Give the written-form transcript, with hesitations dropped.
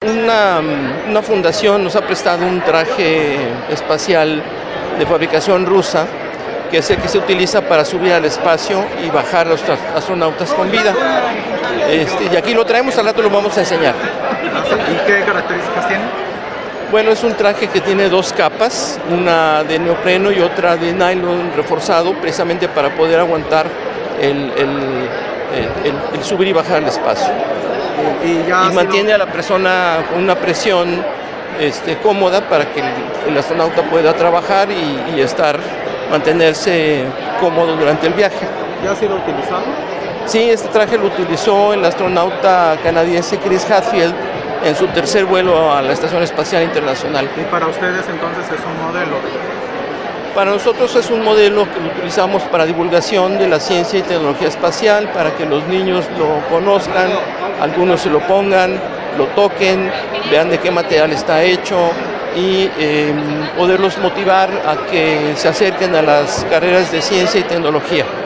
una fundación nos ha prestado un traje espacial de fabricación rusa, que es el que se utiliza para subir al espacio y bajar a los astronautas con vida. Y aquí lo traemos, al rato lo vamos a enseñar. ¿Y qué características tiene? Bueno, es un traje que tiene dos capas, una de neopreno y otra de nylon reforzado, precisamente para poder aguantar el subir y bajar al espacio. Y mantiene a la persona con una presión cómoda para que el astronauta pueda trabajar y mantenerse cómodo durante el viaje. ¿Ya ha sido utilizado? Sí, este traje lo utilizó el astronauta canadiense Chris Hadfield en su tercer vuelo a la Estación Espacial Internacional. ¿Y para ustedes entonces es un modelo? Para nosotros es un modelo que lo utilizamos para divulgación de la ciencia y tecnología espacial, para que los niños lo conozcan, algunos se lo pongan, lo toquen, vean de qué material está hecho y poderlos motivar a que se acerquen a las carreras de ciencia y tecnología.